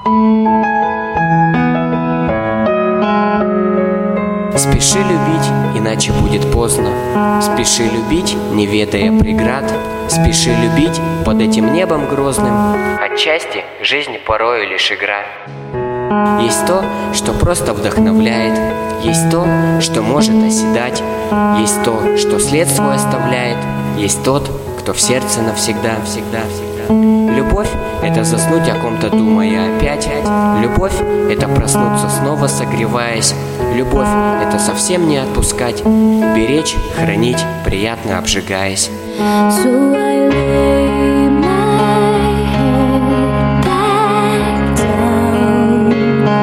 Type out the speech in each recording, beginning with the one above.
Спеши любить, иначе будет поздно. Спеши любить, не ведая преград. Спеши любить под этим небом грозным. Отчасти жизнь порою лишь игра. Есть то, что просто вдохновляет. Есть то, что может оседать. Есть то, что след свой оставляет. Есть тот, кто в сердце навсегда, всегда, всегда. Любовь — это заснуть о ком-то думая опять. Любовь — это проснуться снова согреваясь. Любовь — это совсем не отпускать. Беречь, хранить, приятно обжигаясь. So I lay my head back down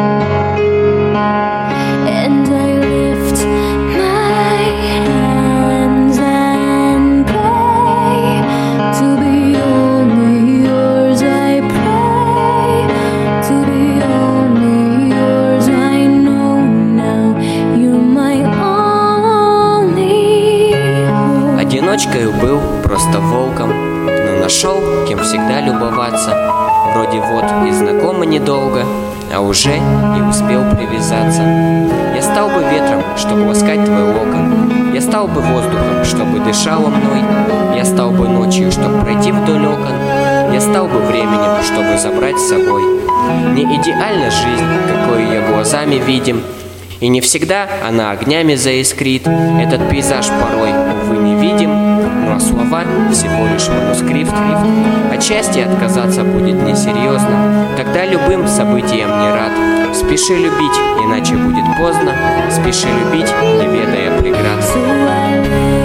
and I lift my hands and pray to be only yours. I pray to be only yours. I know now you're my only hope. Одиночкою был, просто волком, но нашел, кем всегда любоваться. Вроде вот и знакомы недолго, а уже и успел привязаться. Я стал бы ветром, чтобы ласкать твой локон. Я стал бы воздухом, чтобы дышало мной. Я стал бы ночью, чтобы пройти вдоль окон. Я стал бы временем, чтобы забрать с собой. Не идеальна жизнь, какой ее глазами видим, и не всегда она огнями заискрит. Этот пейзаж порой, увы, не видим, ну а слова всего лишь манускрипт. Отчасти отказаться будет несерьезно, тогда любым событиям не рад. Спеши любить, иначе будет поздно. Спеши любить, не ведая преград. So I